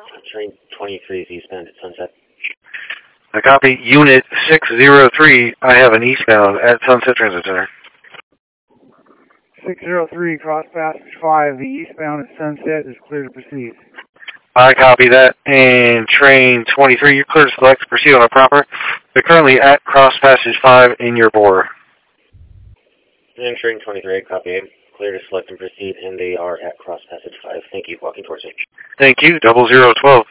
Train 23 is eastbound at Sunset. I copy. Unit 603, I have an eastbound at Sunset Transit Center. 603, cross passage 5, the eastbound at Sunset is clear to proceed. I copy that. And train 23, you're clear to select to proceed on a proper. They're currently at cross passage 5 in your bore. And train 23, copy. Clear to select and proceed, and they are at cross passage 5. Thank you. Walking towards it. Thank you. 0012.